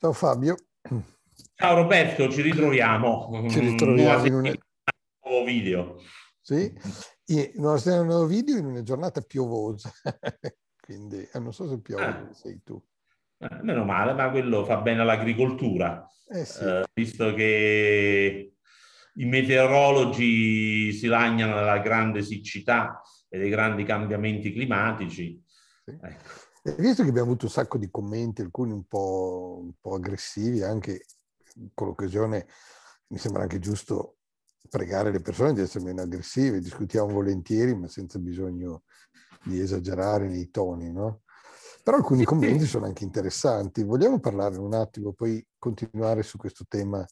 Ciao Fabio. Ciao Roberto, ci ritroviamo. Ci ritroviamo in un nuovo video. Sì, un nuovo video in una giornata piovosa. Quindi non so se piove dove sei tu. Meno male, ma quello fa bene all'agricoltura. Sì. Visto che i meteorologi si lagnano della grande siccità e dei grandi cambiamenti climatici. Sì. Ecco. E visto che abbiamo avuto un sacco di commenti, alcuni un po' aggressivi, anche con l'occasione mi sembra anche giusto pregare le persone di essere meno aggressive, discutiamo volentieri, ma senza bisogno di esagerare nei toni, no? Però alcuni commenti sono anche interessanti. Vogliamo parlare un attimo, poi continuare su questo tema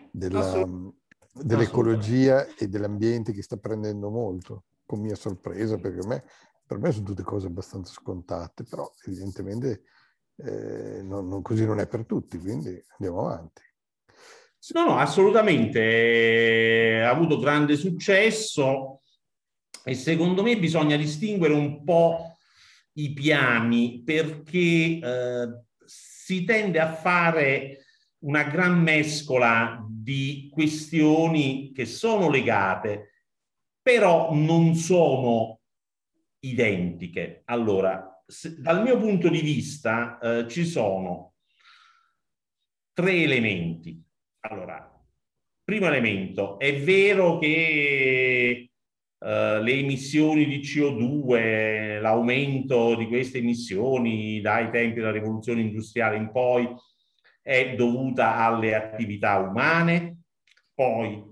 dell'ecologia e dell'ambiente che sta prendendo molto, con mia sorpresa, perché per me sono tutte cose abbastanza scontate, però evidentemente così non è per tutti, quindi andiamo avanti. No, assolutamente. Ha avuto grande successo e secondo me bisogna distinguere un po' i piani, perché si tende a fare una gran mescola di questioni che sono legate, però non sono identiche. Allora, dal mio punto di vista ci sono tre elementi. Allora, primo elemento, è vero che le emissioni di CO2, l'aumento di queste emissioni dai tempi della rivoluzione industriale in poi è dovuta alle attività umane. Poi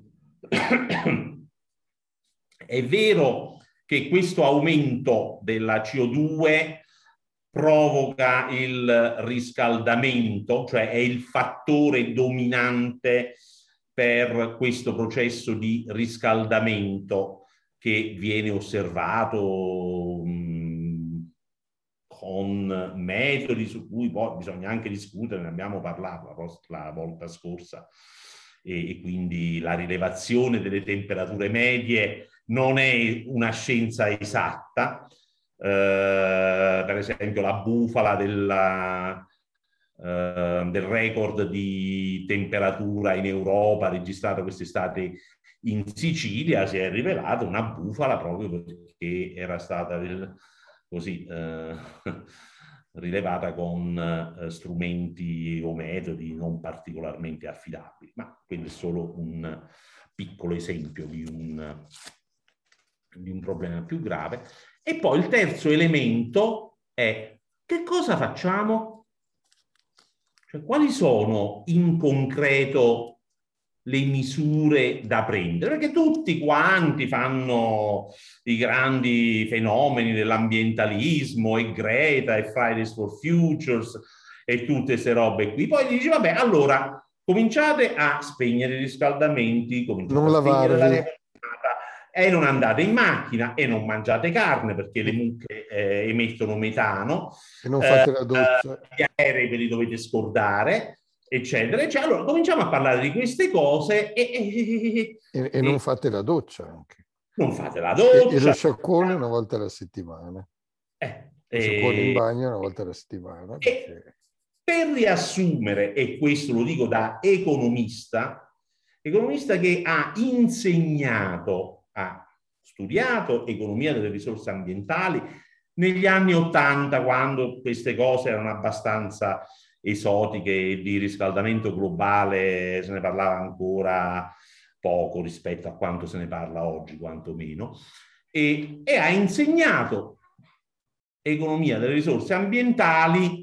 è vero che questo aumento della CO2 provoca il riscaldamento, cioè è il fattore dominante per questo processo di riscaldamento che viene osservato con metodi su cui poi bisogna anche discutere, ne abbiamo parlato la volta scorsa, e quindi la rilevazione delle temperature medie non è una scienza esatta. Per esempio la bufala del record di temperatura in Europa registrato quest'estate in Sicilia si è rivelata una bufala proprio perché era stata così rilevata con strumenti o metodi non particolarmente affidabili, ma quello è solo un piccolo esempio di un problema più grave. E poi il terzo elemento è: che cosa facciamo? Cioè, quali sono in concreto le misure da prendere? Perché tutti quanti fanno i grandi fenomeni dell'ambientalismo e Greta e Fridays for Futures e tutte queste robe qui. Poi dici, vabbè, allora cominciate a spegnere i riscaldamenti, cominciate Non a spegnere lavarvi. l'aria e non andate in macchina e non mangiate carne perché le mucche emettono metano, E non fate la doccia. gli aerei ve li dovete scordare, eccetera, eccetera. Allora cominciamo a parlare di queste cose E non fate la doccia anche. Non fate la E lo doccia. sciacquone una volta alla settimana. Lo sciacquone in bagno una volta alla settimana. Perché... Per riassumere, e questo lo dico da economista che ha insegnato, ha studiato economia delle risorse ambientali negli anni '80, quando queste cose erano abbastanza esotiche, di riscaldamento globale se ne parlava ancora poco rispetto a quanto se ne parla oggi, quantomeno, e ha insegnato economia delle risorse ambientali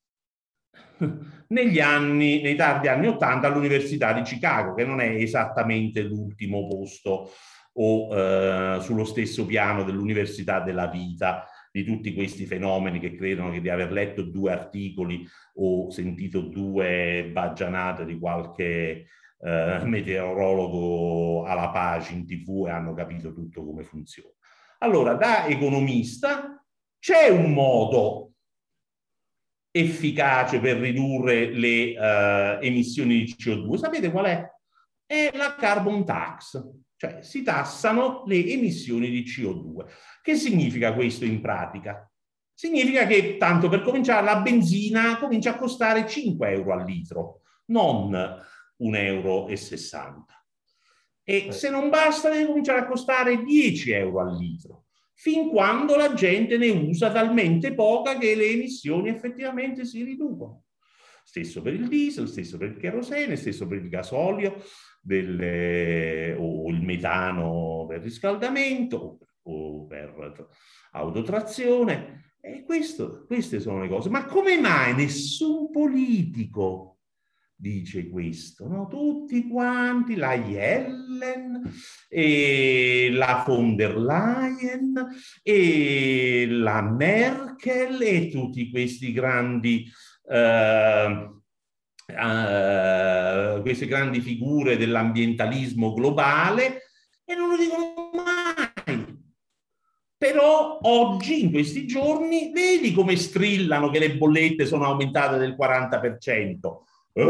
nei tardi anni '80 all'Università di Chicago, che non è esattamente l'ultimo posto o sullo stesso piano dell'Università della Vita, di tutti questi fenomeni che credono che di aver letto 2 articoli o sentito 2 baggianate di qualche meteorologo alla pace in TV e hanno capito tutto come funziona. Allora, da economista c'è un modo efficace per ridurre le emissioni di CO2. Sapete qual è? È la carbon tax, cioè si tassano le emissioni di CO2. Che significa questo in pratica? Significa che, tanto per cominciare, la benzina comincia a costare 5 euro al litro, non 1,60 euro. E se non basta, deve cominciare a costare 10 euro al litro, fin quando la gente ne usa talmente poca che le emissioni effettivamente si riducono. Stesso per il diesel, stesso per il kerosene, stesso per il gasolio o il metano per riscaldamento o per autotrazione. E queste sono le cose. Ma come mai nessun politico dice questo? No? Tutti quanti, la Yellen, e la von der Leyen, e la Merkel, e tutti questi grandi queste grandi figure dell'ambientalismo globale, e non lo dicono mai. Però oggi, in questi giorni, vedi come strillano che le bollette sono aumentate del 40%.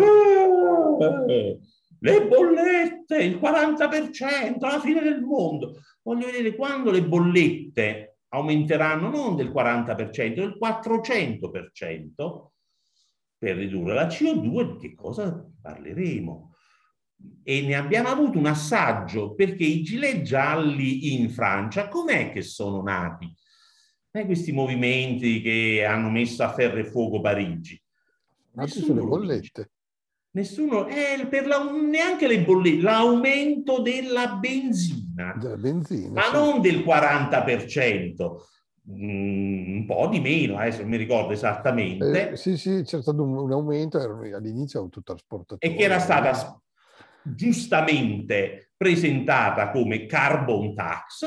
Le bollette, il 40%, la fine del mondo. Voglio vedere quando le bollette aumenteranno non del 40%, del 400% per ridurre la CO2, di che cosa parleremo? E ne abbiamo avuto un assaggio, perché i gilet gialli in Francia, com'è che sono nati? Questi movimenti che hanno messo a ferro e fuoco Parigi. Nati sulle bollette. Nessuno, neanche le bollette, l'aumento della benzina, ma sì. non del 40%. Un po' di meno, adesso non mi ricordo esattamente. Sì, c'è stato un aumento, all'inizio autotrasportatori. E che era stata giustamente presentata come carbon tax.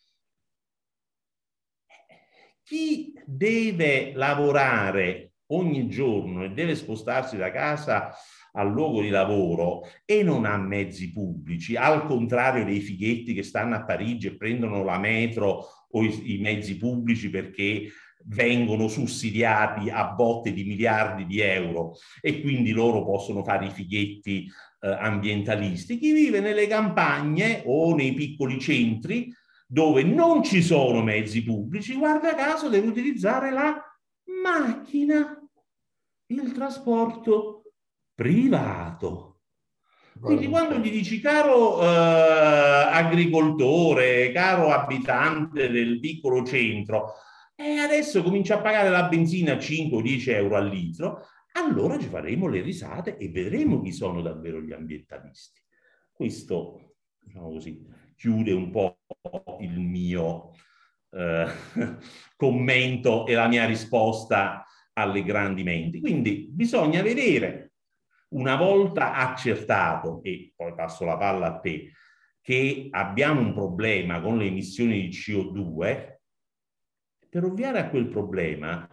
Chi deve lavorare ogni giorno e deve spostarsi da casa al luogo di lavoro e non ha mezzi pubblici, al contrario dei fighetti che stanno a Parigi e prendono la metro o i mezzi pubblici perché vengono sussidiati a botte di miliardi di euro e quindi loro possono fare i fighetti ambientalisti. Chi vive nelle campagne o nei piccoli centri dove non ci sono mezzi pubblici, guarda caso deve utilizzare la macchina, il trasporto privato. Quindi quando gli dici, caro agricoltore, caro abitante del piccolo centro, adesso comincia a pagare la benzina 5 o 10 euro al litro, allora ci faremo le risate e vedremo chi sono davvero gli ambientalisti. Questo, diciamo così, chiude un po' il mio commento e la mia risposta alle grandi menti. Quindi bisogna vedere, una volta accertato, e poi passo la palla a te, che abbiamo un problema con le emissioni di CO2, per ovviare a quel problema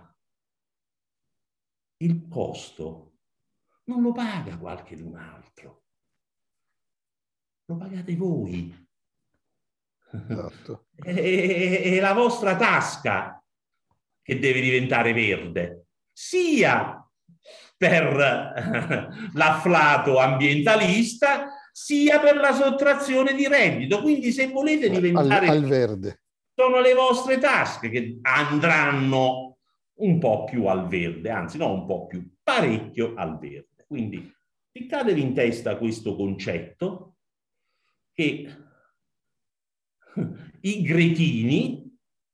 il costo non lo paga qualcun altro, lo pagate voi. Esatto. È la vostra tasca che deve diventare verde, sia per l'afflato ambientalista, sia per la sottrazione di reddito. Quindi se volete diventare al verde, sono le vostre tasche che andranno un po' più al verde, anzi no un po' più, parecchio al verde. Quindi ficcatevi in testa questo concetto, che i gretini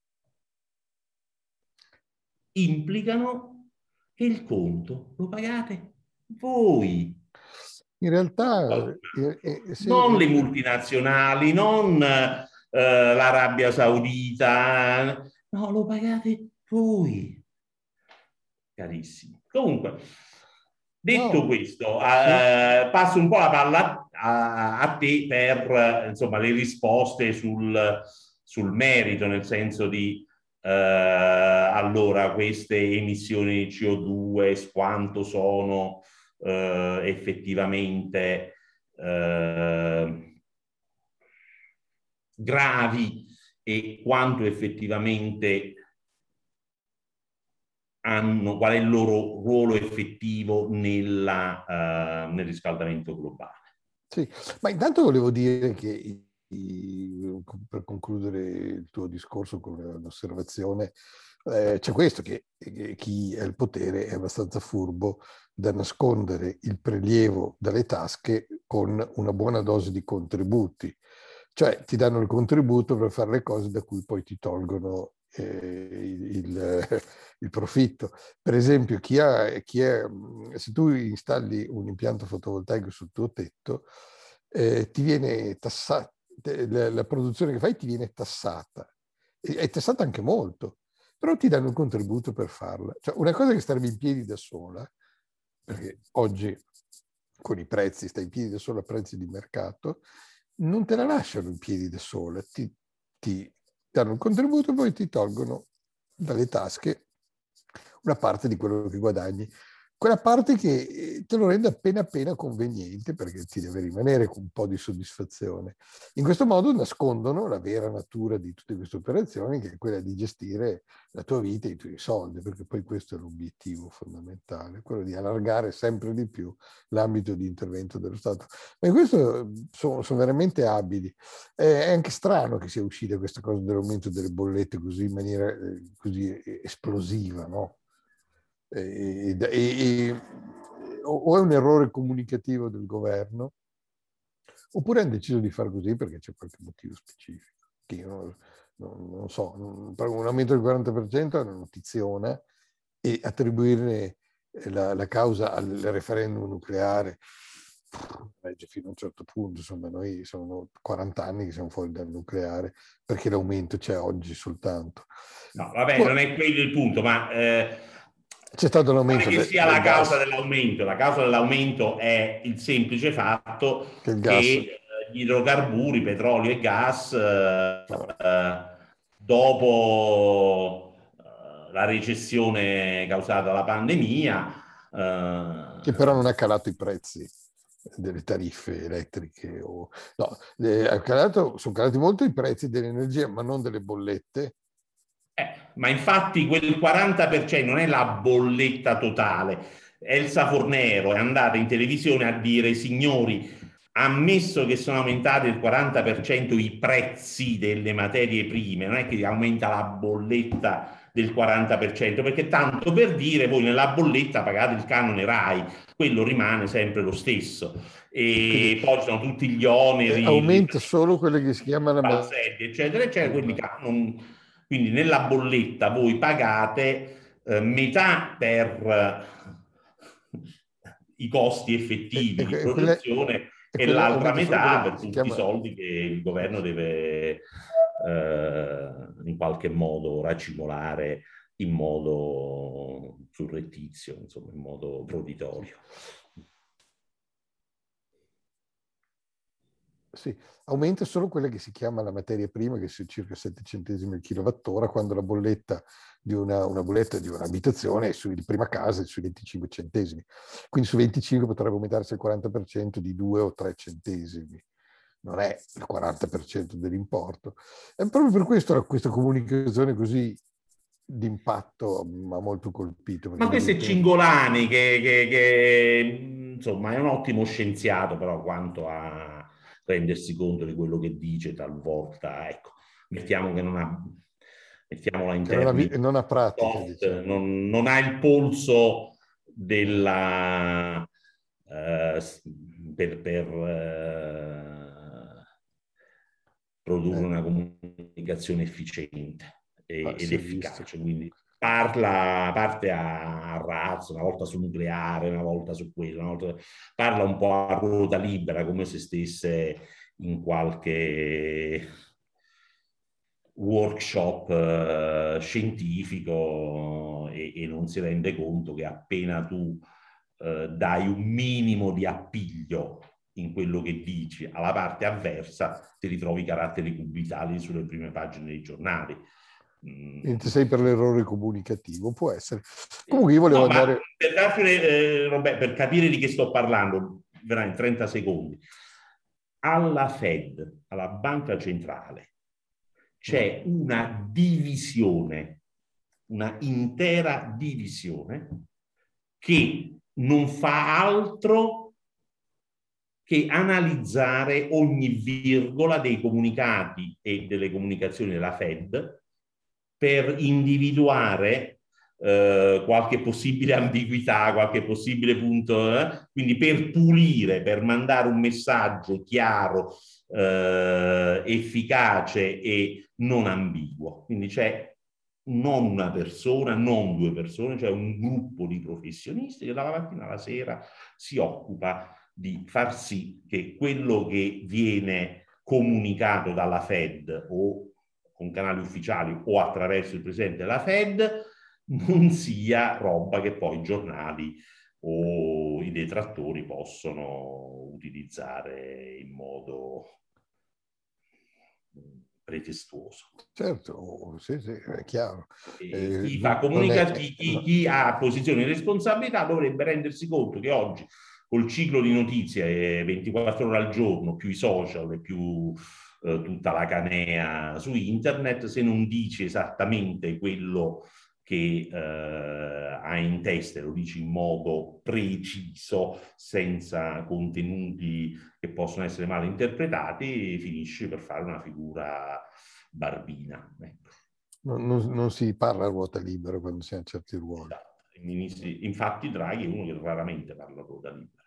implicano che il conto lo pagate voi. in realtà Non le multinazionali, non l'Arabia Saudita, no, lo pagate voi, carissimi. Comunque, detto questo, passo un po' la palla a te per insomma le risposte sul merito, nel senso di allora queste emissioni di CO2 quanto sono effettivamente gravi e quanto effettivamente hanno, qual è il loro ruolo effettivo nel riscaldamento globale. Sì, ma intanto volevo dire che per concludere il tuo discorso con un'osservazione, c'è questo che chi ha il potere è abbastanza furbo da nascondere il prelievo dalle tasche con una buona dose di contributi. Cioè ti danno il contributo per fare le cose da cui poi ti tolgono il profitto. Per esempio, se tu installi un impianto fotovoltaico sul tuo tetto, ti viene tassata, la produzione che fai ti viene tassata. È tassata anche molto, però ti danno un contributo per farla. Cioè, una cosa che starebbe in piedi da sola, perché oggi con i prezzi sta in piedi da sola a prezzi di mercato, non te la lasciano in piedi da sola, ti danno un contributo e poi ti tolgono dalle tasche una parte di quello che guadagni. Quella parte che te lo rende appena appena conveniente perché ti deve rimanere con un po' di soddisfazione. In questo modo nascondono la vera natura di tutte queste operazioni, che è quella di gestire la tua vita e i tuoi soldi, perché poi questo è l'obiettivo fondamentale, quello di allargare sempre di più l'ambito di intervento dello Stato. Ma in questo sono veramente abili. È anche strano che sia uscita questa cosa dell'aumento delle bollette così in maniera così esplosiva, no? O è un errore comunicativo del governo, oppure hanno deciso di fare così perché c'è qualche motivo specifico, che io non so. Un aumento del 40% è una notiziona, e attribuirne la causa al referendum nucleare regge fino a un certo punto. Insomma, noi sono 40 anni che siamo fuori dal nucleare, perché l'aumento c'è oggi soltanto. No, vabbè, non è quello il punto, ma c'è stato pare l'aumento che sia del la causa gas, dell'aumento. La causa dell'aumento è il semplice fatto che il che gas, gli idrocarburi, petrolio e gas, no, dopo la recessione causata dalla pandemia, che però non ha calato i prezzi delle tariffe elettriche. No, sono calati molto i prezzi dell'energia, ma non delle bollette. ma infatti quel 40% non è la bolletta totale. Elsa Fornero è andata in televisione a dire: signori, ammesso che sono aumentati del 40% i prezzi delle materie prime, non è che aumenta la bolletta del 40%, perché tanto per dire, voi nella bolletta pagate il canone RAI, quello rimane sempre lo stesso. Quindi E poi ci sono tutti gli oneri, aumenta solo quelle che si chiamano balzelli, eccetera, eccetera, quelli prima. quindi nella bolletta voi pagate metà per i costi effettivi di produzione e l'altra Aumenta solo metà quella per che si tutti i chiama. soldi che il governo deve in qualche modo racimolare in modo surrettizio, insomma, in modo proditorio. Sì, aumenta solo quella che si chiama la materia prima, che è circa 7 centesimi al kilowattora, quando la bolletta di una bolletta di un'abitazione di prima casa è sui 25 centesimi. Quindi su 25 potrebbe aumentarsi il 40% di 2 o 3 centesimi. Non è il 40% dell'importo. E proprio per questo questa comunicazione così d'impatto mi ha molto colpito. Ma questo è Cingolani che, insomma è un ottimo scienziato, però quanto a rendersi conto di quello che dice talvolta, ecco, mettiamo che non ha, mettiamola in che termini non ha pratica, soft, diciamo. non ha il polso della, per produrre una comunicazione efficiente ed Si è visto. efficace. Quindi parte a razzo, una volta sul nucleare, una volta su quello, una volta, parla un po' a ruota libera, come se stesse in qualche workshop scientifico e non si rende conto che appena tu dai un minimo di appiglio in quello che dici alla parte avversa, ti ritrovi caratteri cubitali sulle prime pagine dei giornali. Niente, sei per l'errore comunicativo, può essere. Comunque io volevo No, ma andare. per, Robert, per capire di che sto parlando, verrà in 30 secondi. Alla Fed, alla banca centrale, c'è una divisione, una intera divisione che non fa altro che analizzare ogni virgola dei comunicati e delle comunicazioni della Fed per individuare qualche possibile ambiguità, qualche possibile punto, quindi per pulire, per mandare un messaggio chiaro, efficace e non ambiguo. Quindi c'è non una persona, non due persone, c'è un gruppo di professionisti che dalla mattina alla sera si occupa di far sì che quello che viene comunicato dalla Fed o con canali ufficiali o attraverso il presidente della Fed non sia roba che poi i giornali o i detrattori possono utilizzare in modo pretestuoso. Certo, sì, sì, è chiaro. Chi fa comunicazione, chi ha posizioni di responsabilità dovrebbe rendersi conto che oggi col ciclo di notizie 24 ore al giorno, più i social e più tutta la canea su internet, se non dici esattamente quello che hai in testa, lo dici in modo preciso, senza contenuti che possono essere mal interpretati, finisci per fare una figura barbina. Ecco. Non si parla a ruota libera quando si hanno certi ruoli. Esatto. Infatti Draghi è uno che raramente parla a ruota libera.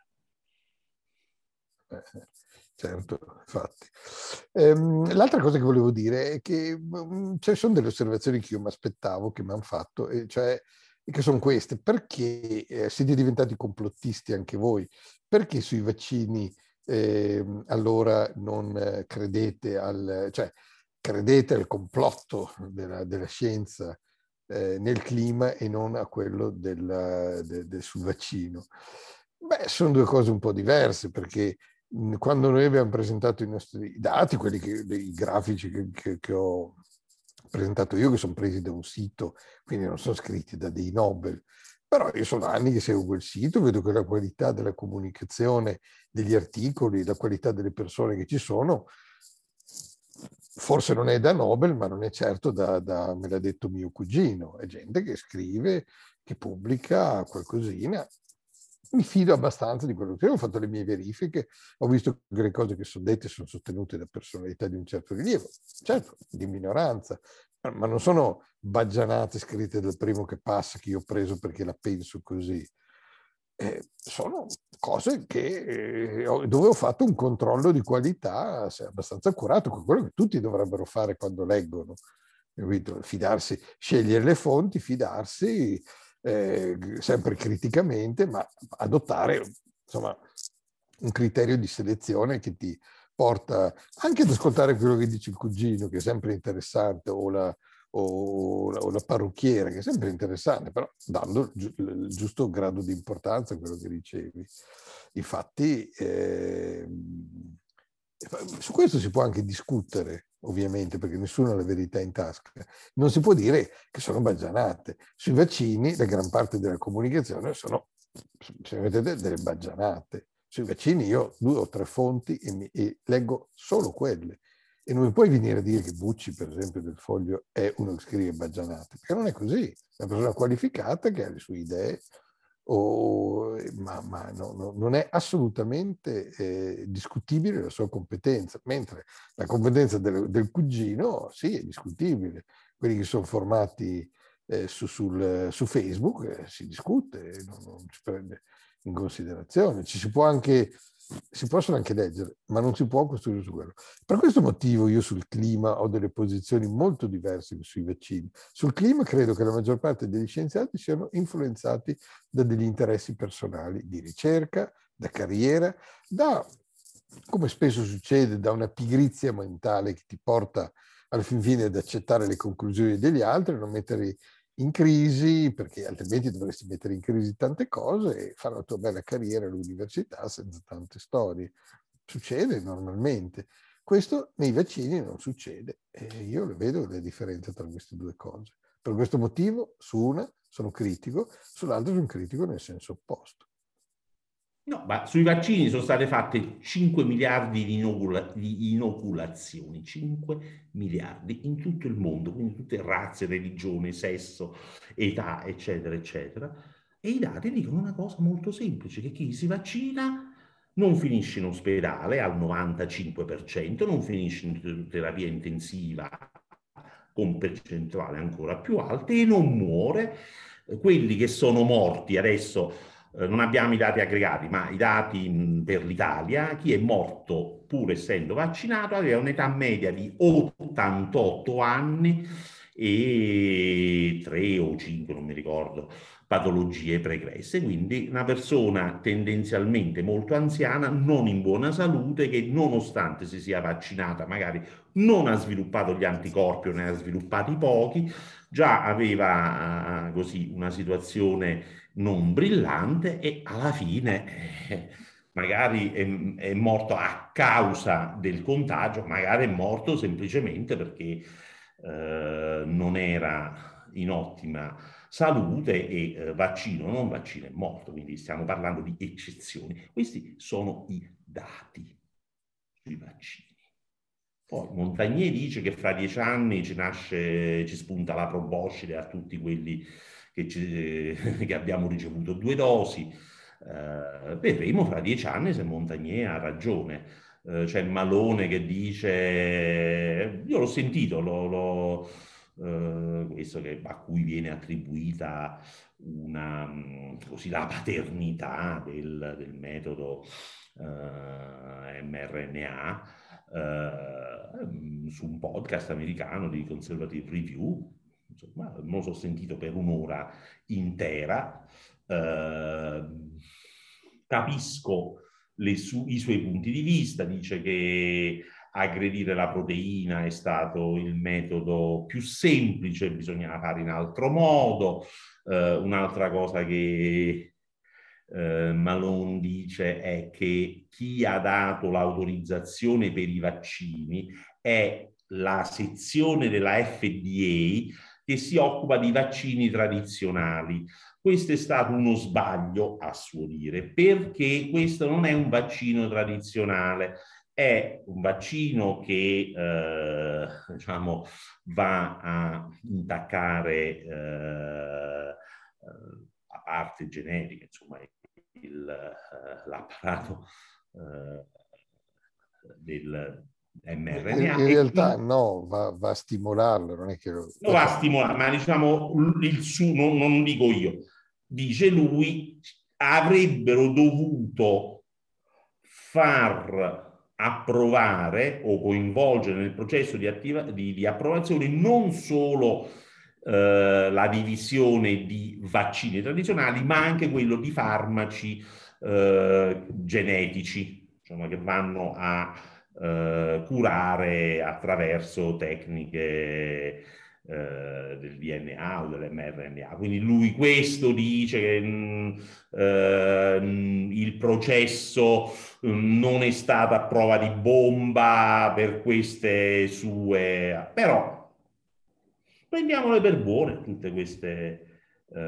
Certo, infatti. L'altra cosa che volevo dire è che ci sono delle osservazioni che io mi aspettavo, che mi hanno fatto, e cioè che sono queste. Perché siete diventati complottisti anche voi? Perché sui vaccini allora non credete cioè credete al complotto della scienza nel clima e non a quello sul vaccino? Beh, sono due cose un po' diverse, perché quando noi abbiamo presentato i nostri dati, i grafici che ho presentato io, che sono presi da un sito, quindi non sono scritti da dei Nobel, però io sono anni che seguo quel sito, vedo che la qualità della comunicazione, degli articoli, la qualità delle persone che ci sono, forse non è da Nobel, ma non è certo me l'ha detto mio cugino, è gente che scrive, che pubblica qualcosina. Mi fido abbastanza di quello che ho fatto le mie verifiche, ho visto che le cose che sono dette sono sostenute da personalità di un certo rilievo, certo, di minoranza, ma non sono baggianate scritte dal primo che passa che io ho preso perché la penso così. Sono cose dove ho fatto un controllo di qualità abbastanza accurato, con quello che tutti dovrebbero fare quando leggono. Fidarsi, scegliere le fonti, fidarsi sempre criticamente, ma adottare insomma un criterio di selezione che ti porta anche ad ascoltare quello che dice il cugino, che è sempre interessante, o la parrucchiera, che è sempre interessante, però dando il giusto grado di importanza a quello che dicevi. Infatti, su questo si può anche discutere, ovviamente, perché nessuno ha la verità in tasca. Non si può dire che sono baggianate. Sui vaccini, la gran parte della comunicazione sono, se vedete, delle baggianate. Sui vaccini io ho 2 o 3 fonti e leggo solo quelle. E non mi puoi venire a dire che Bucci, per esempio, del Foglio è uno che scrive baggianate, perché non è così. È una persona qualificata che ha le sue idee, ma non è assolutamente discutibile la sua competenza, mentre la competenza del cugino, sì, è discutibile. Quelli che sono formati su Facebook si discute, non si prende in considerazione. Si possono anche leggere, ma non si può costruire su quello. Per questo motivo io sul clima ho delle posizioni molto diverse sui vaccini. Sul clima credo che la maggior parte degli scienziati siano influenzati da degli interessi personali di ricerca, da carriera, come spesso succede, da una pigrizia mentale che ti porta alla fin fine ad accettare le conclusioni degli altri, non mettere in crisi, perché altrimenti dovresti mettere in crisi tante cose e fare la tua bella carriera all'università senza tante storie. Succede normalmente. Questo nei vaccini non succede e io le vedo le differenze tra queste due cose. Per questo motivo, su una sono critico, sull'altra sono critico nel senso opposto. No, ma sui vaccini sono state fatte 5 miliardi di inoculazioni, 5 miliardi in tutto il mondo, quindi tutte razze, religione, sesso, età, eccetera, eccetera. E i dati dicono una cosa molto semplice, che chi si vaccina non finisce in ospedale al 95%, non finisce in terapia intensiva con percentuali ancora più alte e non muore. Quelli che sono morti adesso, non abbiamo i dati aggregati, ma i dati per l'Italia, chi è morto pur essendo vaccinato aveva un'età media di 88 anni e 3 o 5, non mi ricordo, patologie pregresse, quindi una persona tendenzialmente molto anziana, non in buona salute, che nonostante si sia vaccinata magari non ha sviluppato gli anticorpi o ne ha sviluppati pochi, già aveva così una situazione non brillante e alla fine magari è morto a causa del contagio, magari è morto semplicemente perché non era in ottima salute e vaccino o non vaccino è morto, quindi stiamo parlando di eccezioni. Questi sono i dati sui vaccini. Poi Montagnier dice che fra 10 anni ci spunta la proboscide a tutti quelli che abbiamo ricevuto 2 dosi. Vedremo fra 10 anni se Montagnier ha ragione. C'è Malone che dice, io l'ho sentito, questo a cui viene attribuita così, la paternità del metodo mRNA, su un podcast americano di Conservative Review. Insomma, me lo sono sentito per un'ora intera. Capisco i suoi punti di vista, dice che aggredire la proteina è stato il metodo più semplice, bisognava fare in altro modo. Un'altra cosa che Malone dice è che chi ha dato l'autorizzazione per i vaccini è la sezione della FDA che si occupa di vaccini tradizionali. Questo è stato uno sbaglio, a suo dire, perché questo non è un vaccino tradizionale, è un vaccino che diciamo, va a intaccare la parte genetica, insomma, l'apparato del mRNA. In realtà no, va a stimolarlo, non è che lo va a stimolare, ma diciamo il suo, non dico io, dice lui, avrebbero dovuto far approvare o coinvolgere nel processo di approvazione non solo la divisione di vaccini tradizionali, ma anche quello di farmaci genetici, insomma, che vanno a curare attraverso tecniche del DNA o dell'mRNA. Quindi lui questo dice che il processo non è stato a prova di bomba per queste sue... Però prendiamole per buone tutte queste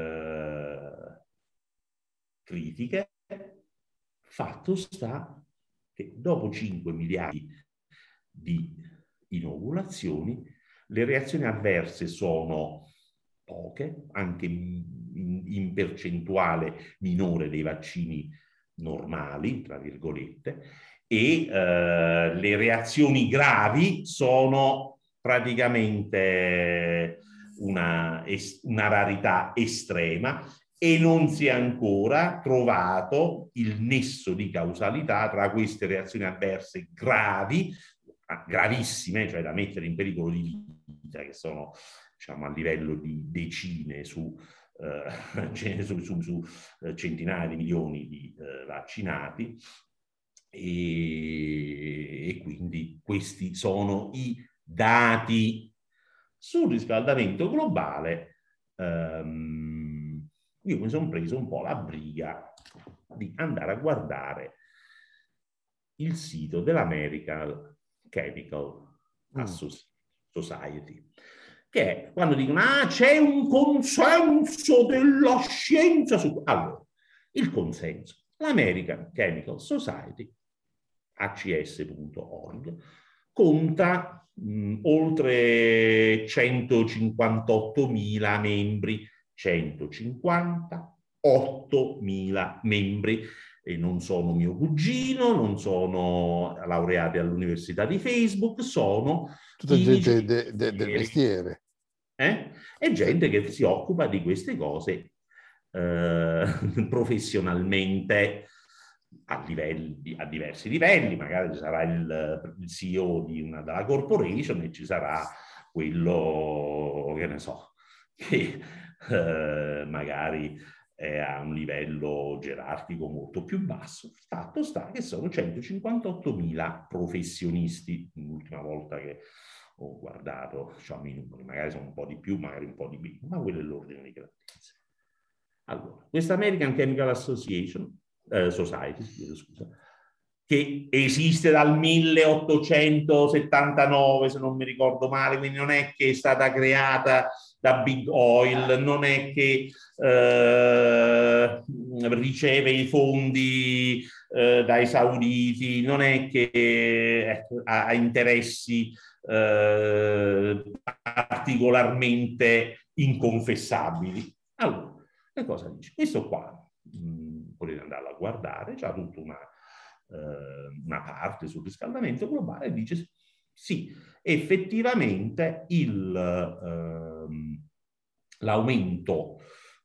critiche. Fatto sta che dopo 5 miliardi di inoculazioni le reazioni avverse sono poche, anche in percentuale minore dei vaccini normali, tra virgolette, e le reazioni gravi sono praticamente una rarità estrema e non si è ancora trovato il nesso di causalità tra queste reazioni avverse gravi, gravissime, cioè da mettere in pericolo di vita, che sono diciamo a livello di decine su centinaia di milioni di vaccinati, e quindi questi sono i dati sul riscaldamento globale. Io mi sono preso un po' la briga di andare a guardare il sito dell'American Chemical Society, che è quando dicono c'è un consenso della scienza su... Allora, il consenso, l'American Chemical Society, acs.org, conta oltre 158.000 membri, 158.000 membri, e non sono mio cugino, non sono laureati all'università di Facebook, sono tutta gente del mestiere. È gente che si occupa di queste cose professionalmente a diversi livelli. Magari ci sarà il CEO della corporation e ci sarà quello, che ne so, che magari è a un livello gerarchico molto più basso. Fatto sta che sono 158.000 professionisti. L'ultima volta che ho guardato, diciamo, i numeri, magari sono un po' di più, magari un po' di meno, ma quello è l'ordine di grandezza. Allora, questa American Chemical Association, Society, scusa, che esiste dal 1879, se non mi ricordo male, quindi non è che è stata creata da Big Oil, non è che riceve i fondi dai sauditi, non è che ha interessi particolarmente inconfessabili. Allora, che cosa dice? Questo qua, potete andarlo a guardare, c'ha tutta una parte sul riscaldamento globale, dice sì, effettivamente l'aumento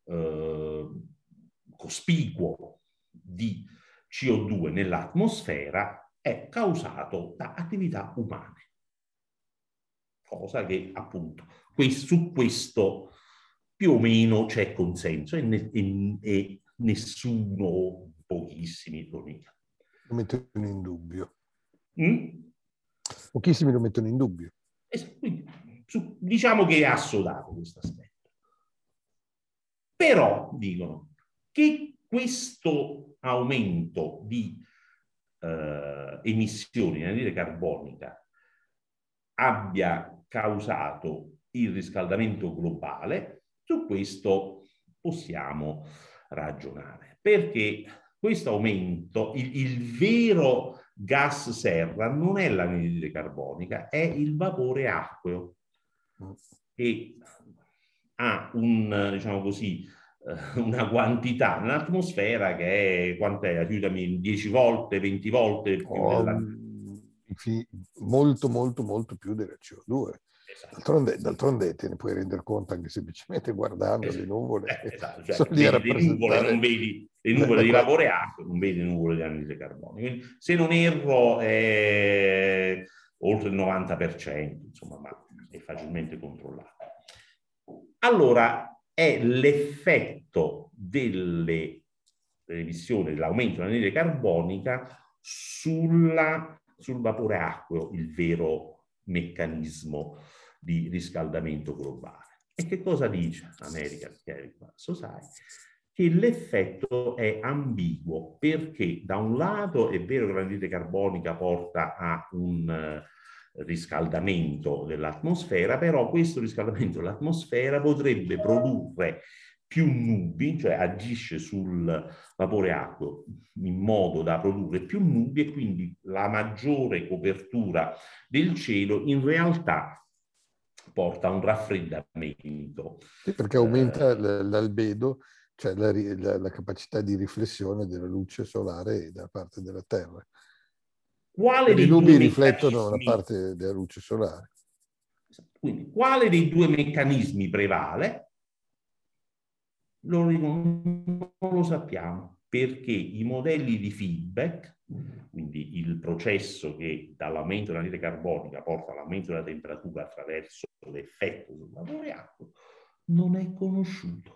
cospicuo di CO2 nell'atmosfera è causato da attività umane. Cosa che appunto su questo più o meno c'è consenso e nessuno, pochissimi lo negano. Lo mettono in dubbio. Pochissimi lo mettono in dubbio. Quindi, diciamo che è assodato questo aspetto. Però dicono che questo aumento di emissioni di anidride carbonica abbia causato il riscaldamento globale, su questo possiamo ragionare, perché questo aumento, il vero gas serra non è l'anidride carbonica, è il vapore acqueo, che ha diciamo così, una quantità nell'atmosfera che è, quant'è? Aiutami, 10 volte, 20 volte più molto, molto, molto più della CO2. Esatto. D'altronde te ne puoi rendere conto anche semplicemente guardando le nuvole. Esatto, cioè, sono lì a vedi le nuvole, non vedi le nuvole di vapore acqua, non vedi le nuvole di anidride carbonica. Quindi, se non erro, è oltre il 90%, insomma, ma è facilmente controllato. Allora, è l'effetto delle emissioni, dell'aumento dell'anidride carbonica sul vapore acqueo, il vero meccanismo di riscaldamento globale. E che cosa dice American Chemical Society? Che l'effetto è ambiguo, perché da un lato è vero che l'anidride carbonica porta a un riscaldamento dell'atmosfera, però questo riscaldamento dell'atmosfera potrebbe produrre più nubi, cioè agisce sul vapore acqueo in modo da produrre più nubi, e quindi la maggiore copertura del cielo in realtà porta a un raffreddamento. Sì, perché aumenta l'albedo, cioè la capacità di riflessione della luce solare da parte della Terra. Quale I nubi riflettono la parte della luce solare. Quindi, quale dei due meccanismi prevale? Non lo sappiamo, perché i modelli di feedback, quindi il processo che dall'aumento dell'anidride carbonica porta all'aumento della temperatura attraverso l'effetto sul vapore acqueo, non è conosciuto.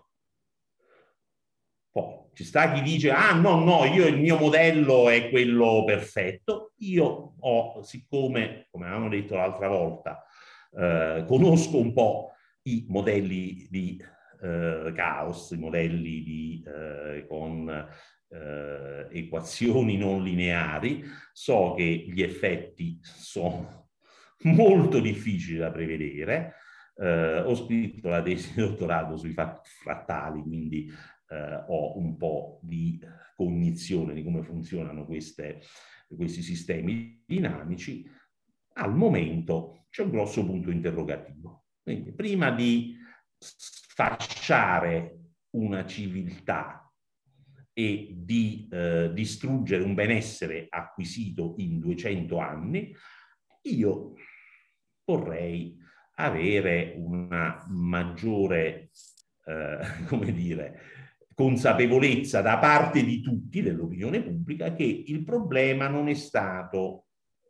Poi ci sta chi dice: ah no, il mio modello è quello perfetto. Io siccome, come avevamo detto l'altra volta, conosco un po' i modelli di caos, i modelli con equazioni non lineari, so che gli effetti sono molto difficili da prevedere. Ho scritto la tesi di dottorato sui frattali, quindi ho un po' di cognizione di come funzionano questi sistemi dinamici. Al momento c'è un grosso punto interrogativo. Quindi, prima di sfasciare una civiltà e di distruggere un benessere acquisito in 200 anni, io vorrei avere una maggiore, come dire, consapevolezza da parte di tutti, dell'opinione pubblica, che il problema non è stato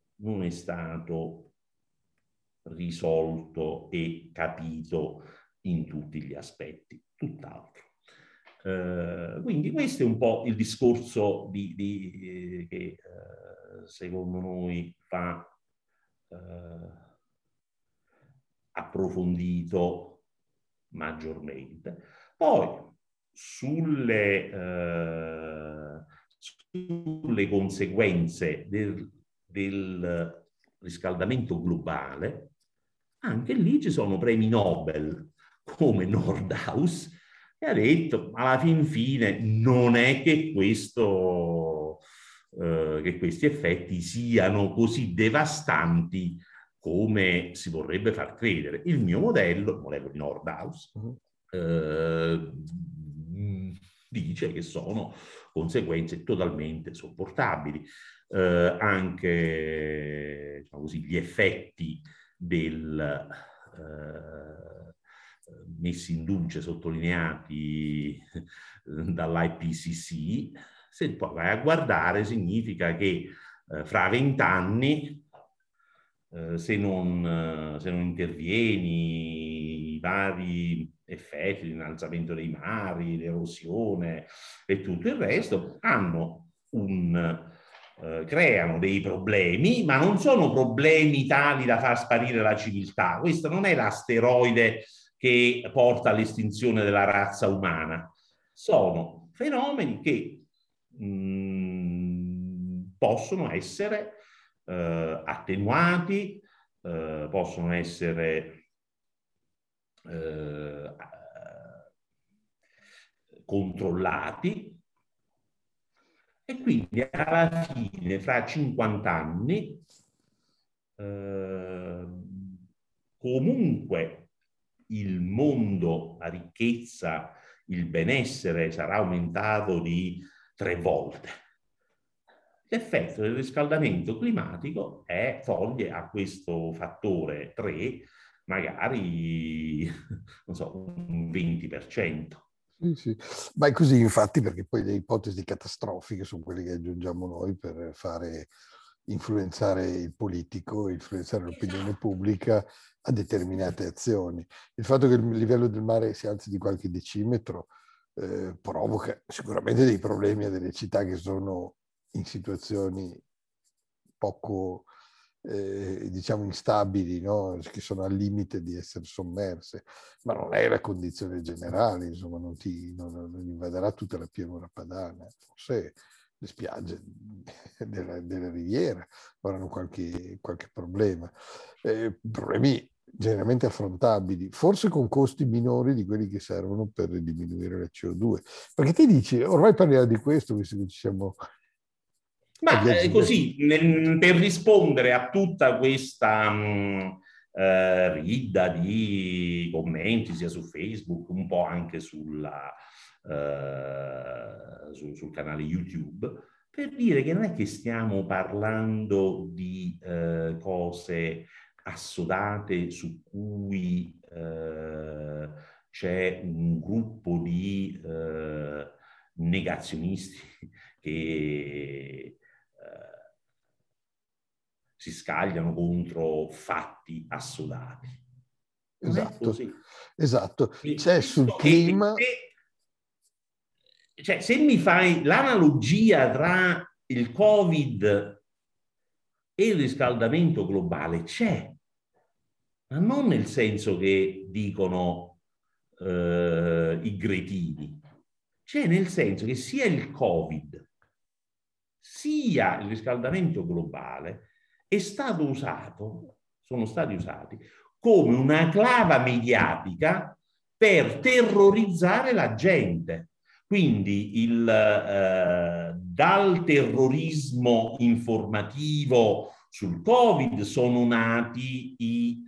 risolto e capito in tutti gli aspetti, tutt'altro. Quindi questo è un po' il discorso che secondo noi va approfondito maggiormente. Poi sulle conseguenze del riscaldamento globale, anche lì ci sono premi Nobel come Nordhaus, che ha detto alla fin fine non è che che questi effetti siano così devastanti come si vorrebbe far credere. Il mio modello, il modello di Nordhaus, dice che sono conseguenze totalmente sopportabili. Anche, diciamo così, gli effetti messi in luce, sottolineati dall'IPCC, se poi vai a guardare, significa che fra 20 anni, se non intervieni, i vari effetti, l'innalzamento dei mari, l'erosione e tutto il resto, creano dei problemi, ma non sono problemi tali da far sparire la civiltà. Questo non è l'asteroide che porta all'estinzione della razza umana. Sono fenomeni che possono essere attenuati, possono essere controllati, e quindi alla fine, fra 50 anni, comunque il mondo, la ricchezza, il benessere sarà aumentato di 3 volte. L'effetto del riscaldamento climatico toglie a questo fattore 3 magari, non so, un 20%. Sì, sì. Ma è così infatti, perché poi le ipotesi catastrofiche sono quelle che aggiungiamo noi per fare influenzare il politico, influenzare l'opinione pubblica a determinate azioni. Il fatto che il livello del mare si alzi di qualche decimetro provoca sicuramente dei problemi a delle città che sono in situazioni poco diciamo instabili, no? Che sono al limite di essere sommerse, ma non è la condizione generale, insomma, non invaderà tutta la pianura padana, forse le spiagge della riviera avranno qualche problema. Problemi generalmente affrontabili, forse con costi minori di quelli che servono per diminuire la CO2. Perché ti dici, ormai parliamo di questo, visto che ci siamo... Ma così, per rispondere a tutta questa ridda di commenti, sia su Facebook, un po' anche sul canale YouTube, per dire che non è che stiamo parlando di cose assodate su cui c'è un gruppo di negazionisti che si scagliano contro fatti assodati. Non è così. Esatto. C'è sul clima... Cioè, se mi fai l'analogia tra il Covid e il riscaldamento globale, c'è, ma non nel senso che dicono i cretini. C'è nel senso che sia il Covid sia il riscaldamento globale sono stati usati come una clava mediatica per terrorizzare la gente. Quindi dal terrorismo informativo sul Covid sono nati i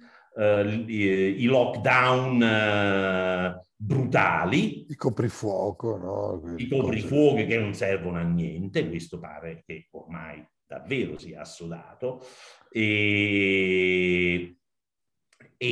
lockdown brutali, il coprifuoco, no? i coprifuochi che non servono a niente, questo pare che ormai davvero sia assodato, e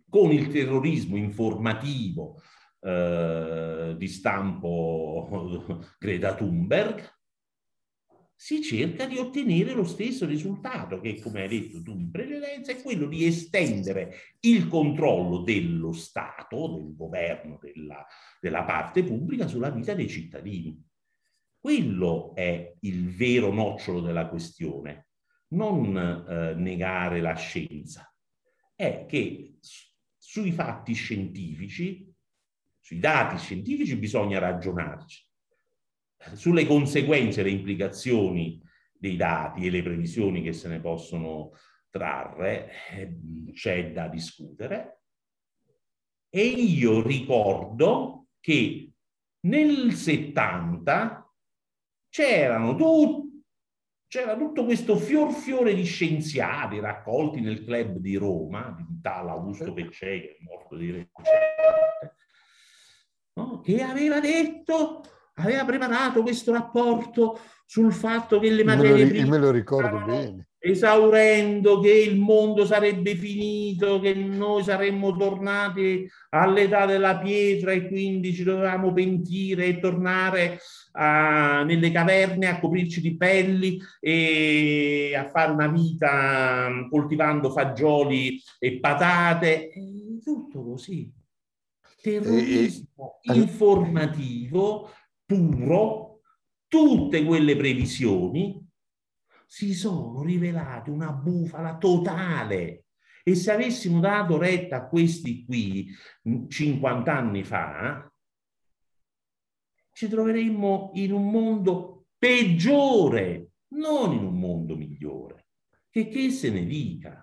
con il terrorismo informativo di stampo Greta Thunberg, si cerca di ottenere lo stesso risultato che, come hai detto tu in precedenza, è quello di estendere il controllo dello Stato, del governo, della parte pubblica sulla vita dei cittadini. Quello è il vero nocciolo della questione, non negare la scienza. È che sui fatti scientifici, sui dati scientifici bisogna ragionarci. Sulle conseguenze, le implicazioni dei dati e le previsioni che se ne possono trarre, c'è da discutere. E io ricordo che nel 70 c'era tutto questo fiore di scienziati raccolti nel club di Roma, di tale Augusto Peccei, che è morto di recente, no? Che aveva preparato questo rapporto sul fatto che le materie prime me lo ricordo stavano bene. esaurendo, che il mondo sarebbe finito, che noi saremmo tornati all'età della pietra e quindi ci dovevamo pentire e tornare nelle caverne a coprirci di pelli e a fare una vita coltivando fagioli e patate, tutto così. Terrorismo informativo puro, tutte quelle previsioni si sono rivelate una bufala totale. E se avessimo dato retta a questi qui 50 anni fa, ci troveremmo in un mondo peggiore, non in un mondo migliore. Che se ne dica?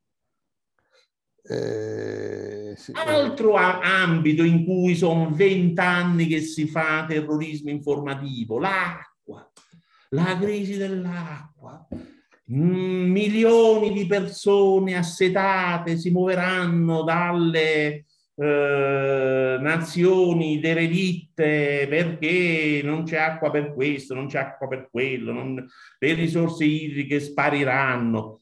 Sì, Altro ambito in cui sono 20 anni che si fa terrorismo informativo, l'acqua, la crisi dell'acqua. Milioni di persone assetate si muoveranno dalle nazioni derelitte perché non c'è acqua per questo, non c'è acqua per quello, le risorse idriche spariranno.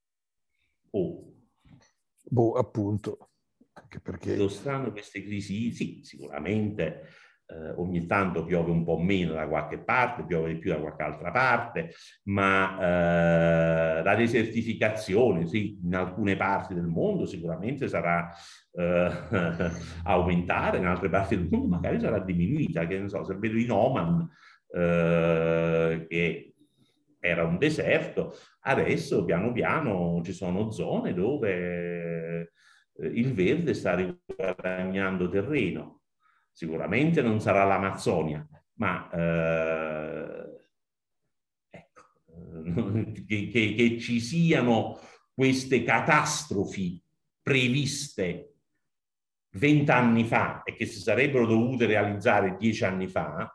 Appunto, anche perché Lo strano queste crisi, sì, sicuramente ogni tanto piove un po' meno da qualche parte, piove di più da qualche altra parte, ma la desertificazione, sì, in alcune parti del mondo sicuramente sarà aumentare, in altre parti del mondo magari sarà diminuita, che ne so, se vedo in Oman che era un deserto, adesso piano piano ci sono zone dove il verde sta riguadagnando terreno. Sicuramente non sarà l'Amazzonia, ma ecco, che ci siano queste catastrofi previste 20 anni fa e che si sarebbero dovute realizzare 10 anni fa,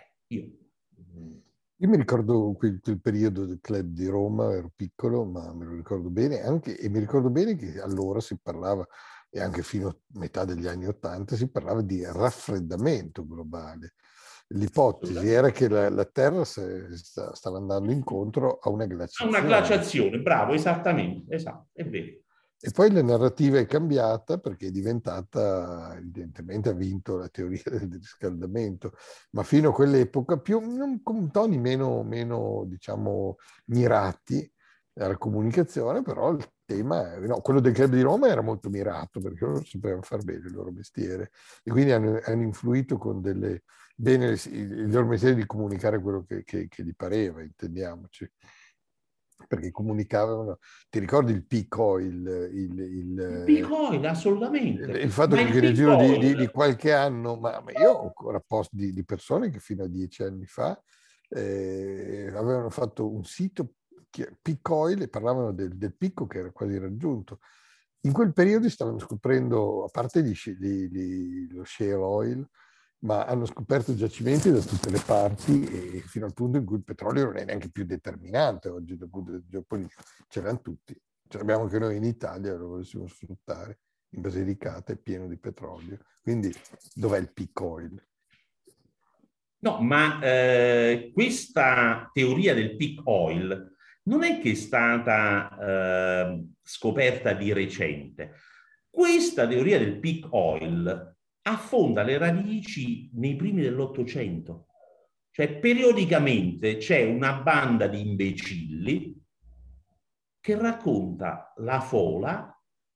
io mi ricordo quel periodo del club di Roma, ero piccolo, ma me lo ricordo bene anche, e mi ricordo bene che allora si parlava, e anche fino a metà degli anni '80, si parlava di raffreddamento globale. L'ipotesi era che la Terra stava andando incontro a una glaciazione. Una glaciazione, bravo, esattamente, esatto, è vero. E poi la narrativa è cambiata perché è diventata, evidentemente ha vinto la teoria del riscaldamento, ma fino a quell'epoca con toni meno diciamo, mirati alla comunicazione, però il tema, no, quello del Club di Roma era molto mirato perché loro sapevano far bene il loro mestiere e quindi hanno influito con bene il loro mestiere di comunicare quello che gli pareva, intendiamoci. Perché comunicavano, ti ricordi il peak oil? Il peak oil, assolutamente. Il fatto Ma che nel giro di qualche anno, ma io ho ancora post di persone che fino a 10 anni fa avevano fatto un sito peak oil e parlavano del picco che era quasi raggiunto. In quel periodo stavano scoprendo, a parte lo shale oil, ma hanno scoperto giacimenti da tutte le parti e fino al punto in cui il petrolio non è neanche più determinante oggi dal punto di vista geopolitico. Ce l'hanno tutti. Ce l'abbiamo anche noi in Italia, lo volessimo sfruttare. In Basilicata è pieno di petrolio. Quindi dov'è il peak oil? No, ma questa teoria del peak oil non è che è stata scoperta di recente. Questa teoria del peak oil affonda le radici nei primi dell'Ottocento. Cioè, periodicamente c'è una banda di imbecilli che racconta la fola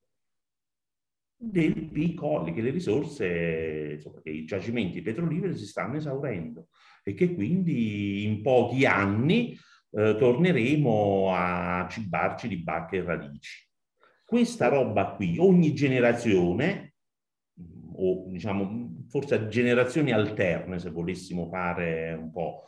del peak oil, che le risorse, insomma, che i giacimenti petroliferi si stanno esaurendo e che quindi in pochi anni torneremo a cibarci di bacche e radici. Questa roba qui, ogni generazione, o diciamo forse a generazioni alterne, se volessimo fare un po'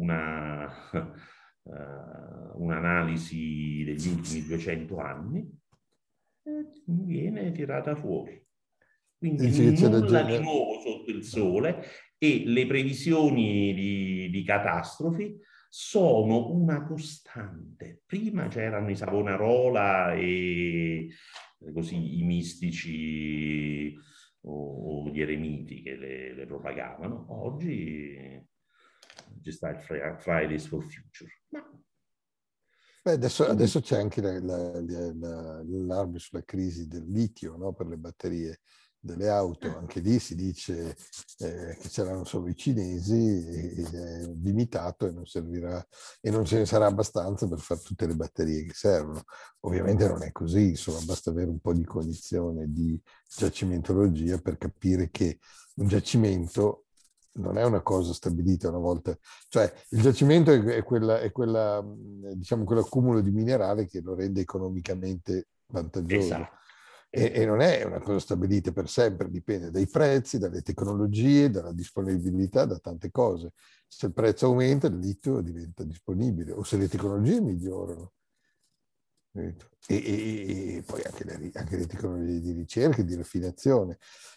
un'analisi degli ultimi 200 anni, viene tirata fuori. Quindi Dici che c'è nulla di nuovo sotto il sole, e le previsioni di catastrofi sono una costante. Prima c'erano i Savonarola e così i mistici o gli eremiti che le propagavano. Oggi ci sta il Fridays for Future. Ma Beh, adesso c'è anche l'allarme sulla crisi del litio, no? Per le batterie delle auto. Anche lì si dice che c'erano solo i cinesi, è limitato e non servirà, e non ce ne sarà abbastanza per fare tutte le batterie che servono. Ovviamente non è così, insomma, basta avere un po' di cognizione di giacimentologia per capire che un giacimento non è una cosa stabilita una volta, cioè il giacimento diciamo, quell'accumulo di minerale che lo rende economicamente vantaggioso. esatto. E non è una cosa stabilita per sempre, dipende dai prezzi, dalle tecnologie, dalla disponibilità, da tante cose. Se il prezzo aumenta, il litio diventa disponibile, o se le tecnologie migliorano. E poi anche le tecnologie di ricerca e di raffinazione.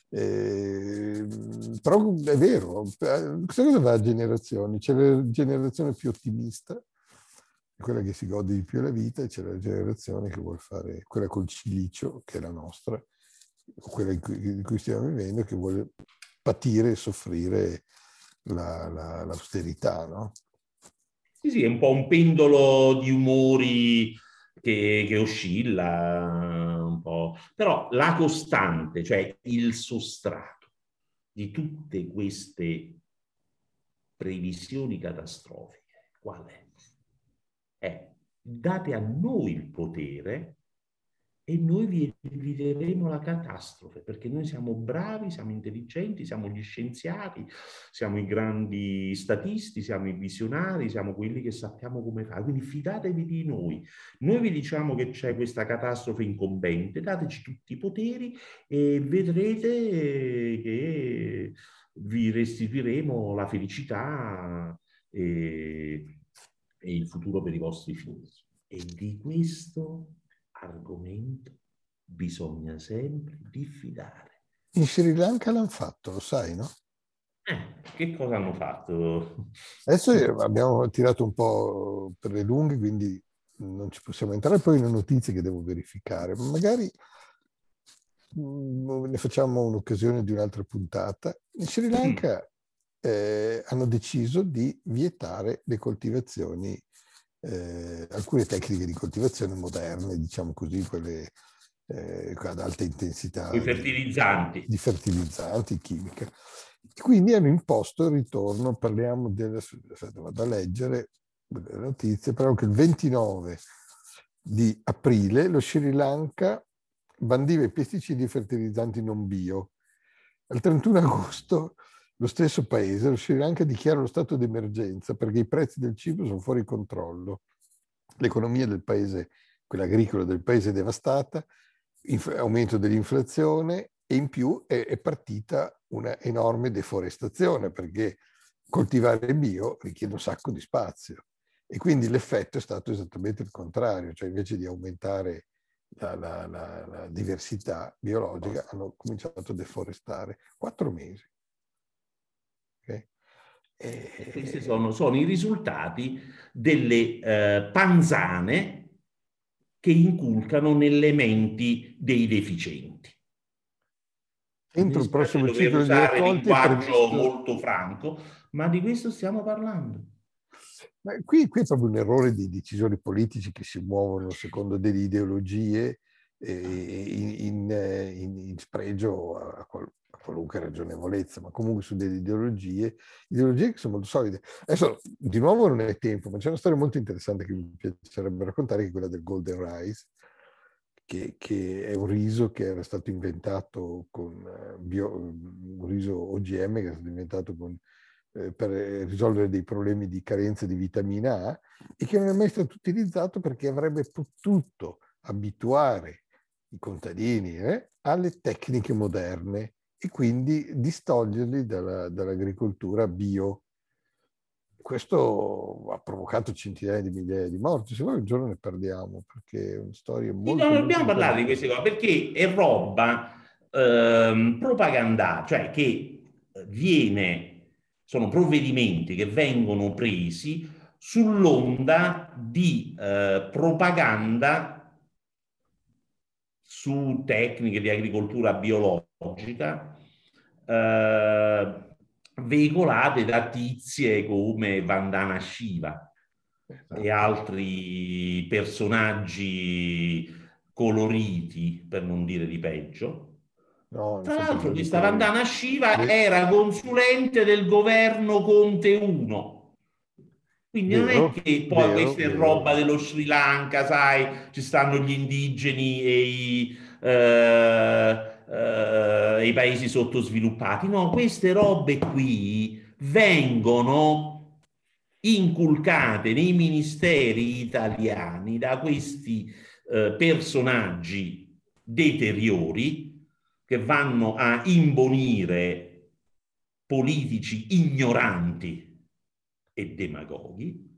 Però è vero, questa cosa va a generazioni. C'è la generazione più ottimista, quella che si gode di più la vita, e c'è la generazione che vuole fare, quella col cilicio, che è la nostra, quella in cui stiamo vivendo, che vuole patire e soffrire l'austerità, no? Sì, sì, è un po' un pendolo di umori che oscilla un po', però la costante, cioè il sostrato di tutte queste previsioni catastrofiche, qual è? Date a noi il potere e noi vi eviteremo la catastrofe, perché noi siamo bravi, siamo intelligenti, siamo gli scienziati, siamo i grandi statisti, siamo i visionari, siamo quelli che sappiamo come fare. Quindi fidatevi di noi. Noi vi diciamo che c'è questa catastrofe incombente, dateci tutti i poteri e vedrete che vi restituiremo la felicità e il futuro per i vostri figli. E di questo argomento bisogna sempre diffidare. In Sri Lanka l'hanno fatto, lo sai, no? Che cosa hanno fatto? Adesso abbiamo tirato un po' per le lunghe, quindi non ci possiamo entrare poi in notizie che devo verificare. Magari ne facciamo un'occasione di un'altra puntata. In Sri Lanka hanno deciso di vietare le coltivazioni, alcune tecniche di coltivazione moderne, diciamo così, quelle ad alta intensità I fertilizzanti. di fertilizzanti, chimica. Quindi hanno imposto il ritorno, parliamo vado a leggere le notizie, però che il 29 di aprile lo Sri Lanka bandiva i pesticidi e i fertilizzanti non bio. Al 31 agosto lo stesso paese, lo Sri Lanka, dichiara lo stato d'emergenza perché i prezzi del cibo sono fuori controllo. L'economia del paese, quella agricola del paese, è devastata, aumento dell'inflazione, e in più è partita una enorme deforestazione perché coltivare bio richiede un sacco di spazio, e quindi l'effetto è stato esattamente il contrario, cioè invece di aumentare la diversità biologica hanno cominciato a deforestare. 4 mesi. Okay? E questi sono i risultati delle panzane che inculcano nelle menti dei deficienti. Mi Entro il dispiace prossimo dover ciclo di usare raccolti è linguaggio previsto. molto franco, ma di questo stiamo parlando. Ma qui è proprio un errore di decisori politici che si muovono secondo delle ideologie in spregio a qualunque ragionevolezza, ma comunque su delle ideologie che sono molto solide. Adesso, di nuovo, non è tempo, ma c'è una storia molto interessante che mi piacerebbe raccontare, che è quella del Golden Rice, che è un riso che era stato inventato con un riso OGM che è stato inventato per risolvere dei problemi di carenza di vitamina A, e che non è mai stato utilizzato perché avrebbe potuto abituare i contadini alle tecniche moderne e quindi distoglierli dall'agricoltura bio. Questo ha provocato centinaia di migliaia di morti. Se vuoi un giorno ne parliamo, perché è una storia Sì, molto, non molto dobbiamo parlare di queste interessante. cose perché è roba propaganda, cioè che sono provvedimenti che vengono presi sull'onda di propaganda su tecniche di agricoltura biologica veicolate da tizie come Vandana Shiva e Esatto. altri personaggi coloriti, per non dire di peggio. No, non Tra sono l'altro, personaggi questa coloriti. Vandana Shiva Ve- era consulente del governo Conte 1. Quindi non è Vero, che poi vero, questa è vero, roba vero. dello Sri Lanka, sai, ci stanno gli indigeni e i paesi sottosviluppati. No, queste robe qui vengono inculcate nei ministeri italiani da questi personaggi deteriori che vanno a imbonire politici ignoranti e demagoghi,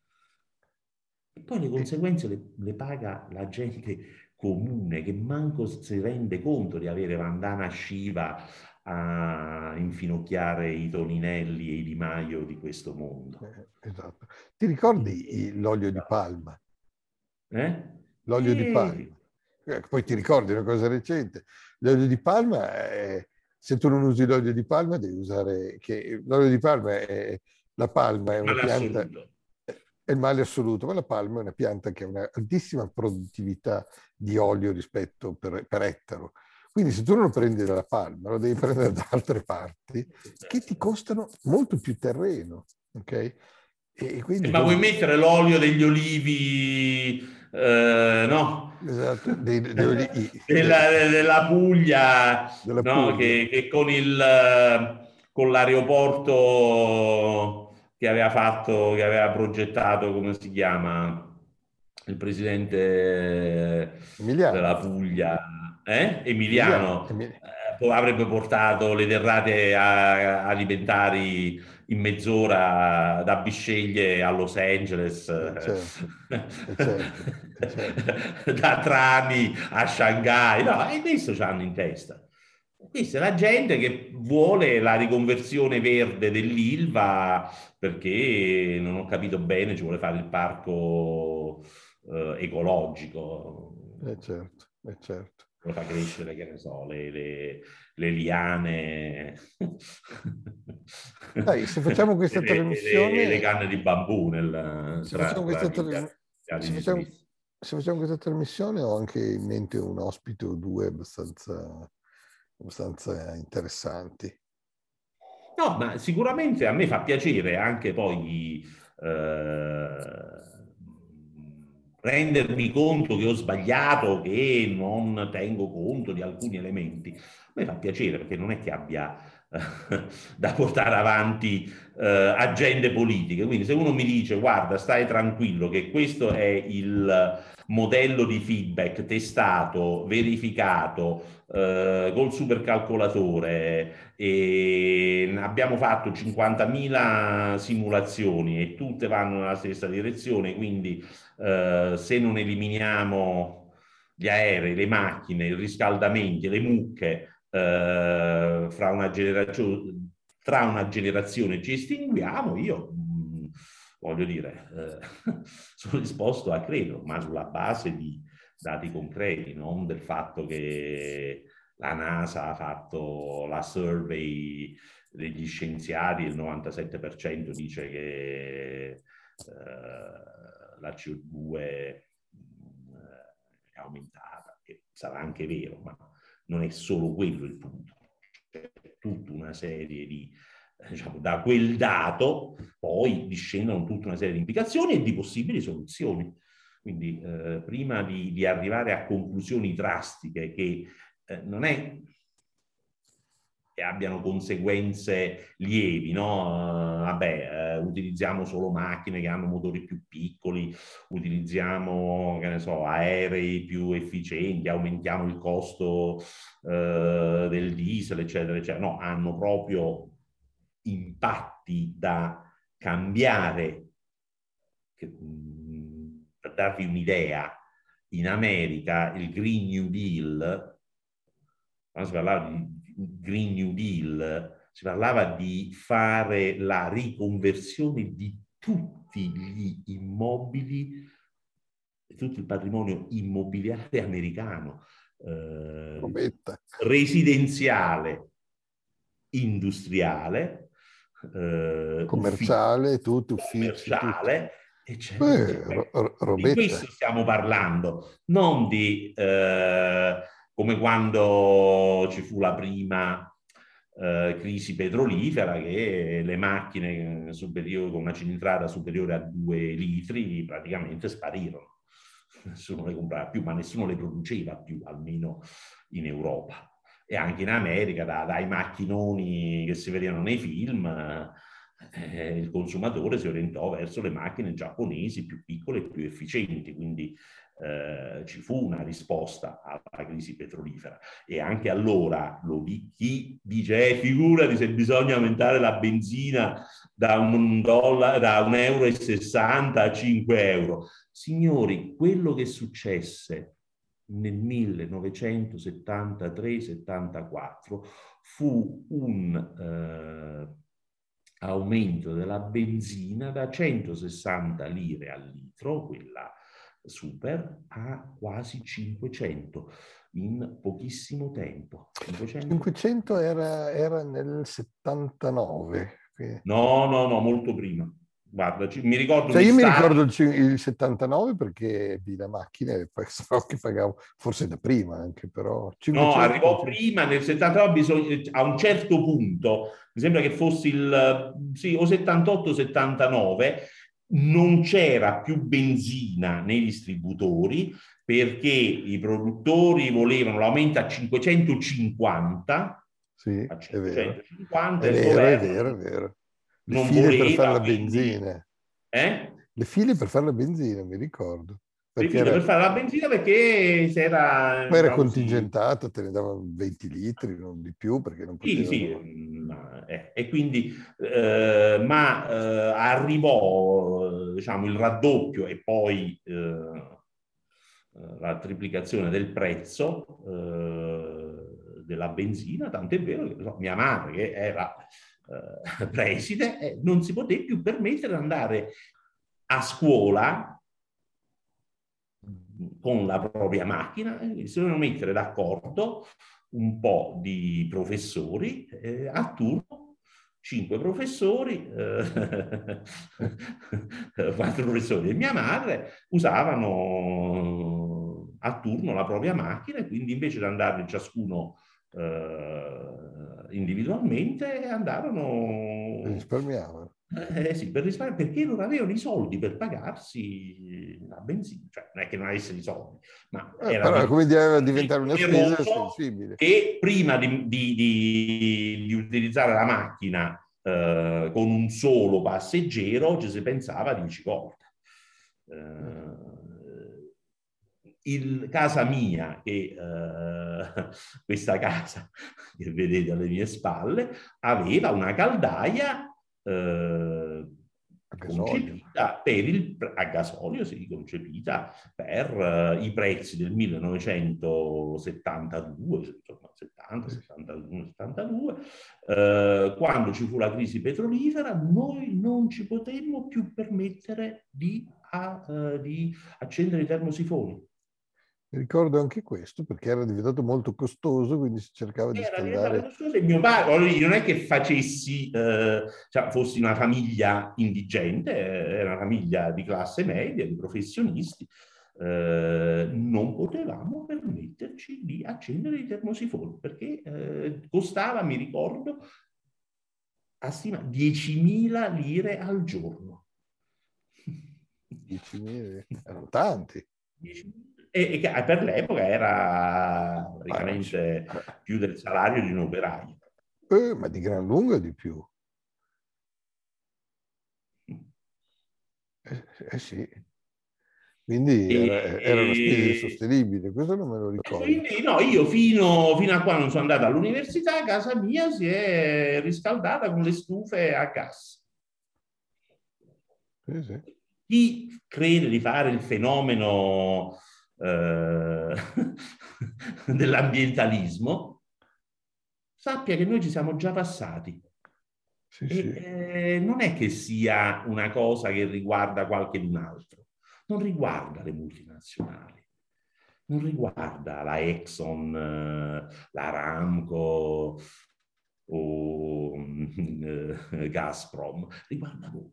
e poi le E- conseguenze le paga la gente comune che manco si rende conto di avere Vandana Shiva a infinocchiare i Toninelli e i Di Maio di questo mondo. esatto. Ti ricordi l'olio di palma? Eh? L'olio di palma. Poi ti ricordi una cosa recente? L'olio di palma, se tu non usi l'olio di palma, devi usare, che l'olio di palma la palma è una Male pianta, assoluto. è il male assoluto, ma la palma è una pianta che ha un'altissima produttività di olio rispetto per ettaro. Quindi se tu non lo prendi dalla palma, lo devi prendere da altre parti che ti costano molto più terreno, ok? E quindi Ma vuoi così, mettere l'olio degli olivi, no? esatto, Della Puglia, della no? Puglia. Che con l'aeroporto che aveva progettato, come si chiama? Il presidente della Emiliano, Puglia, Emiliano, Emiliano, avrebbe portato le derrate alimentari in mezz'ora da Bisceglie a Los Angeles, certo, certo, certo. da Trani a Shanghai. No, e questo c'hanno in testa. Questa è la gente che vuole la riconversione verde dell'Ilva perché non ho capito bene, ci vuole fare il parco ecologico, Certo, certo. vuole far crescere, che ne so, le liane Dai, se facciamo questa e le trasmissione, canne di bambù se facciamo tra questa, gli se piani di facciamo, Smith. se facciamo questa trasmissione ho anche in mente un ospite o due abbastanza interessanti. No, ma sicuramente a me fa piacere anche poi rendermi conto che ho sbagliato, che non tengo conto di alcuni elementi. A me fa piacere perché non è che abbia da portare avanti agende politiche. Quindi se uno mi dice guarda, stai tranquillo che questo è il modello di feedback testato, verificato col supercalcolatore e abbiamo fatto 50.000 simulazioni e tutte vanno nella stessa direzione, quindi se non eliminiamo gli aerei, le macchine, i riscaldamenti, le mucche, tra una generazione ci estinguiamo, io voglio dire, sono disposto a credere, ma sulla base di dati concreti, non del fatto che la NASA ha fatto la survey degli scienziati, il 97% dice che la CO2 è aumentata. che sarà anche vero, ma non è solo quello il punto. C'è tutta una serie di, diciamo, da quel dato poi discendono tutta una serie di implicazioni e di possibili soluzioni. Quindi prima di arrivare a conclusioni drastiche che non è che abbiano conseguenze lievi, no? Vabbè, utilizziamo solo macchine che hanno motori più piccoli, utilizziamo, che ne so, aerei più efficienti, aumentiamo il costo del diesel, eccetera, eccetera. No, hanno proprio impatti da cambiare. Per darvi un'idea, in America il Green New Deal, quando si parlava di Green New Deal, si parlava di fare la riconversione di tutti gli immobili, tutto il patrimonio immobiliare americano, residenziale, industriale, commerciale, tutto, uffici, commerciale, eccetera, eccetera. Di questo stiamo parlando, non di come quando ci fu la prima crisi petrolifera, che le macchine superiori, con una cilindrata superiore a 2 litri praticamente sparirono. Nessuno le comprava più, ma nessuno le produceva più, almeno in Europa. E anche in America, dai macchinoni che si vedevano nei film, il consumatore si orientò verso le macchine giapponesi più piccole e più efficienti, quindi ci fu una risposta alla crisi petrolifera. E anche allora chi dice figurati se bisogna aumentare la benzina da €1,60 a €5. Signori, quello che successe nel 1973-74 fu un aumento della benzina da 160 lire al litro, quella super, a quasi 500 in pochissimo tempo. 500 era nel 79. No, molto prima. Guarda, mi ricordo cioè io mi ricordo il 79 perché di la macchina e poi so che pagavo, forse da prima anche, però 500, no, arrivò prima, nel 79 a un certo punto, mi sembra che fosse o 78-79, non c'era più benzina nei distributori perché i produttori volevano l'aumento a 550, sì, a 550 è il vero, governo è vero. Le non file per fare voleva, la quindi, benzina. Le file per fare la benzina, mi ricordo. Le file per fare la benzina perché si era, poi era diciamo così, contingentata, te ne davano 20 litri, non di più, perché non sì, potevano... e quindi, arrivò, diciamo, il raddoppio e poi la triplicazione del prezzo della benzina, tant'è vero che mia madre, che era preside, non si poté più permettere di andare a scuola con la propria macchina, si dovevano mettere d'accordo un po' di professori a turno, 5 professori, 4 professori e mia madre usavano a turno la propria macchina e quindi invece di andare ciascuno individualmente andarono... risparmiavano. Sì, per risparmiare, perché non avevano i soldi per pagarsi la benzina, cioè non è che non avessero i soldi, ma era però come deve diventare una spesa oneroso sensibile. che prima di utilizzare la macchina con un solo passeggero ci si pensava 10 volte. Casa mia, questa casa che vedete alle mie spalle, aveva una caldaia concepita a gasolio, sì, concepita per i prezzi del 1972, 70, 71, 72, quando ci fu la crisi petrolifera, noi non ci potemmo più permettere di accendere i termosifoni. Mi ricordo anche questo perché era diventato molto costoso, quindi si cercava di scaldare. Mio padre, non è che facessi, cioè, fossi una famiglia indigente, era una famiglia di classe media, di professionisti, non potevamo permetterci di accendere i termosifoni perché costava, mi ricordo, a stima 10.000 lire al giorno. 10.000, erano tanti. E che per l'epoca era Sì. praticamente più del salario di un operaio. Ma di gran lunga di più. Sì. Quindi era una spesa E, insostenibile, questo non me lo e ricordo. quindi no, io fino a quando non sono andato all'università, casa mia si è riscaldata con le stufe a gas. Sì, sì. Chi crede di fare il fenomeno dell'ambientalismo sappia che noi ci siamo già passati. Sì, sì. E non è che sia una cosa che riguarda qualche un altro, non riguarda le multinazionali, non riguarda la Exxon, la Aramco o Gazprom, riguarda voi.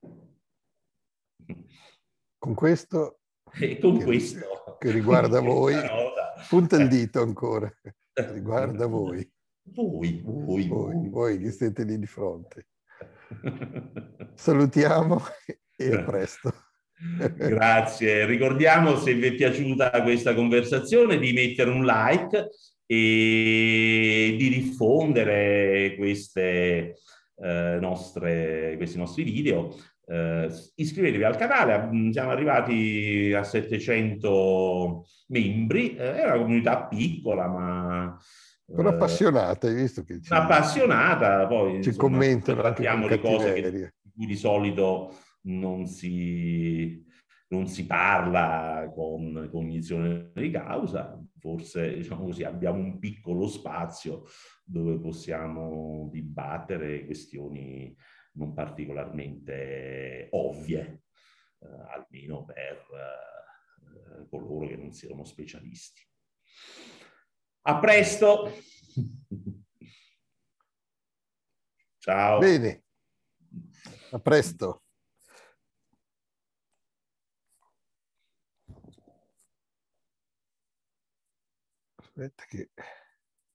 Con questo E con che, questo, che riguarda con voi, questa nota, punta il dito ancora, riguarda voi, voi. voi che siete lì di fronte. Salutiamo e a presto. Grazie. Ricordiamo, se vi è piaciuta questa conversazione, di mettere un like e di diffondere questi nostri video. Iscrivetevi al canale, siamo arrivati a 700 membri, è una comunità piccola ma Però appassionata, hai visto che appassionata, poi ci insomma noi commentano anche con trattiamo di cose cattiveria. di cui di solito non si parla con cognizione di causa, forse diciamo così, abbiamo un piccolo spazio dove possiamo dibattere questioni non particolarmente ovvie, almeno per coloro che non siano specialisti. A presto! Ciao! Bene, a presto. Aspetta che...